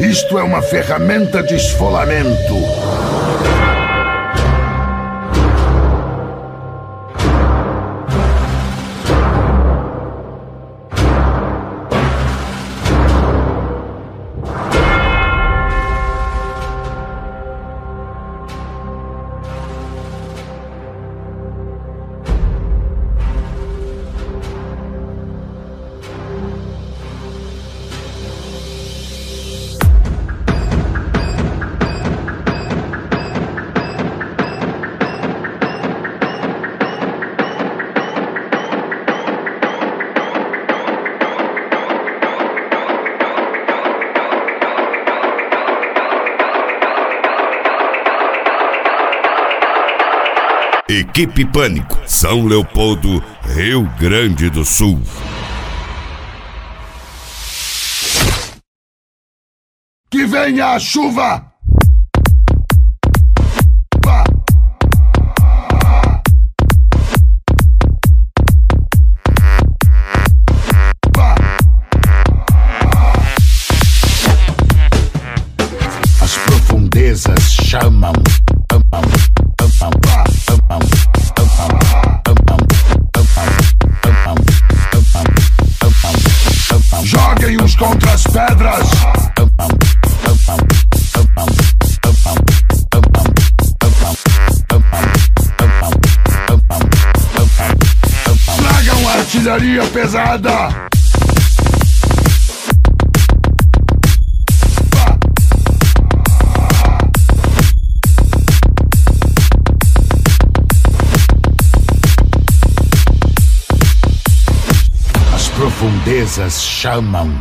Isto é uma ferramenta de esfolamento. Equipe Pânico, São Leopoldo, Rio Grande do Sul. Que venha a chuva! As profundezas chamam. Joguem uns contra as pedras. Tragam artilharia pesada. Profundezas chamam.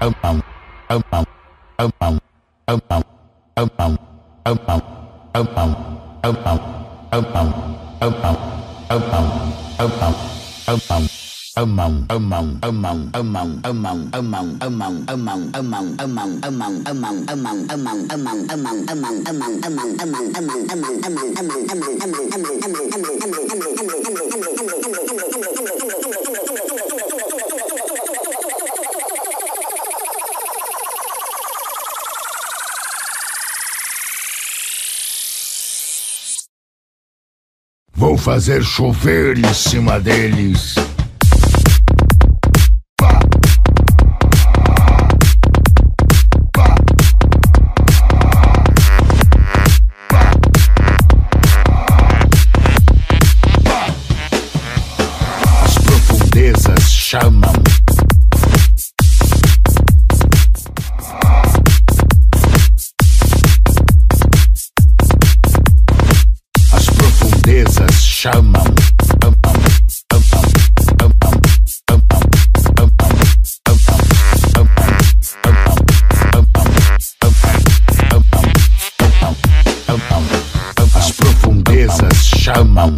Vou fazer chover em cima deles. As profundezas chamam. As profundezas chamam. As profundezas chamam.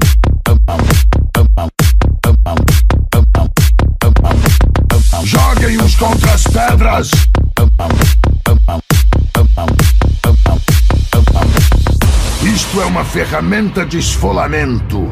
Joguem uns contra as pedras. Isto é uma ferramenta de esfolamento.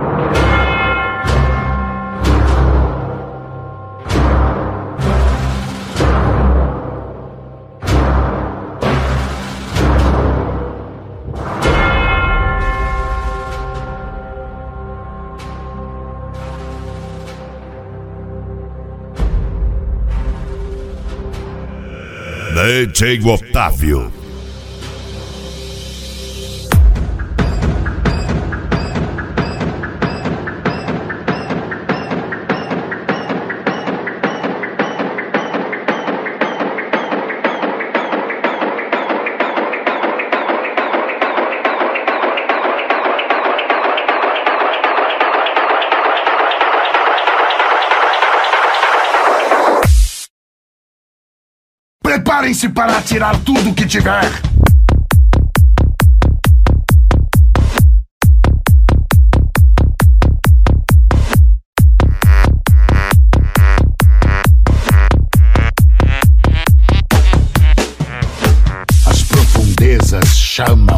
DJ Otávio. Preparem-se para atirar tudo que tiver. As profundezas chamam.